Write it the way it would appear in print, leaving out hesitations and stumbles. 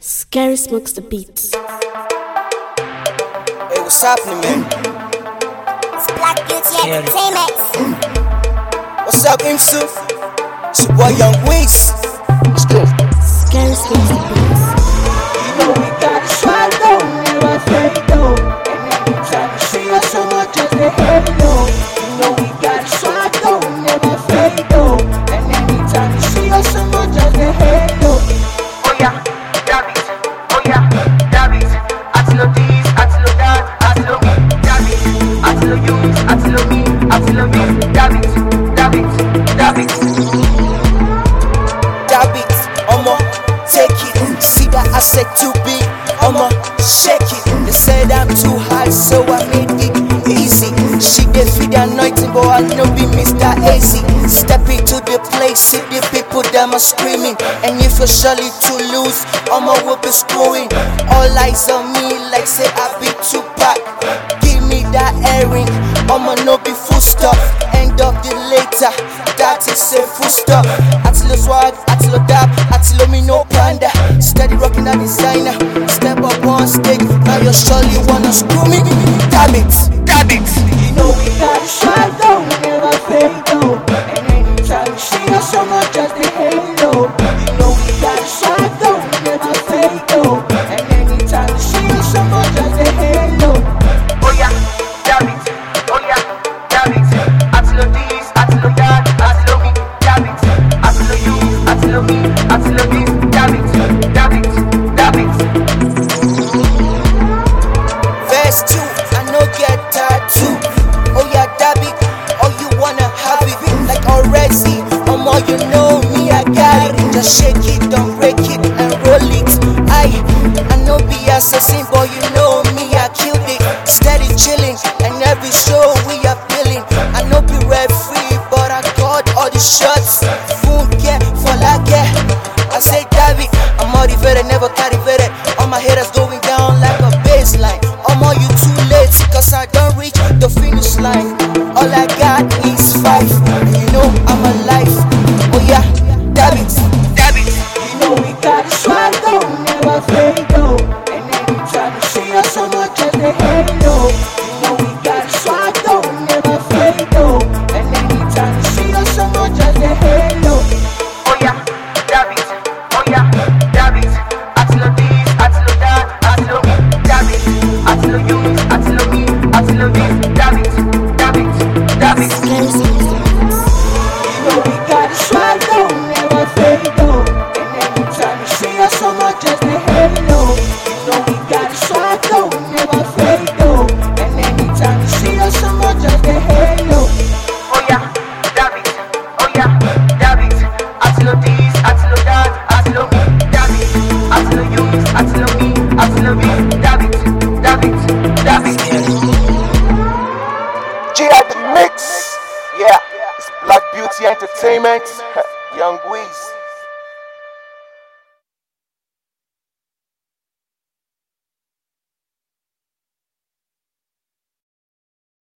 Scary smokes the beats. Hey, what's happening, man? It's Black Beauty Entertainment. What's up, Imsu? It's your boy Young Weez. Let's go. Scary smokes the beats. You know we got swag though, never fake though. And anytime you see us so much as the halo. You know we got swag though, never fake though. And anytime you see us so much as the halo. Oh yeah, David. Oh yeah, David. Atilo this, Atilo that, Atilo me, David. Atilo you, Atilo me, Atilo me, David, David, David. David, I'ma take it. See that I said too big, I'ma shake it. They said I'm too high, so I made it easy. She did feed the anointing, but I know be Mr. AC. Step into the place, see the people them are screaming. And if you're surely to lose, I'ma whip is screwing. All eyes on me, like say I be Tupac. Give me that airing, I'ma no be full stop. End of the later, that is a full stop. Atilo swag, Atilo dab, Atilo me no panda. Steady rocking that designer, step up on stage. Now you surely wanna screw me. Damn it, damn it. You know we got swag though, never fake though. And anytime you see us so much as the halo. You know we got swag though, never fake though. And anytime you see us so much as the halo. Oh yeah, David. Oh yeah, David. Atilo this, Atilo that, Atilo me, David. Atilo you, Atilo me, Atilo this, David, David, David. Verse 2, I no get tattoo. Oh yeah, David, oh you wanna have it like already. All you know me, I got it. Just shake it, don't break it, and roll it. I know be assassin, but you know me, I killed it. Steady chilling, and every show we are feeling. I know be referee, but I got all the shots. Food get for like it. I say David, I'm motivated, never captivated. All my haters going down like a baseline. All you too late, cause I don't reach the finish line. All I got is 5, and you know I'm alive. Oh yeah, David, David. You know we got swag though, never fake though. And anytime you see us so much as the halo. You know we got swag though, never fake though. And anytime you see us so much as the halo. Oh yeah, David. Oh yeah, David. Atilo this, Atilo that, Atilo me, David. Atilo you, Atilo me, Atilo this, David, David, David. Scary smokes the beats. You know we got swag though, never fake though. And anytime you see us so much as the halo. You know we got swag though, never fake though. And anytime you see us so much as the halo. Oh yeah, David. Oh yeah, David. Atilo this, Atilo that, Atilo me, David. Atilo you, Atilo me, Atilo this, David, David, David. G at the mix. Yeah, it's Black Beauty Entertainment. Young Weez.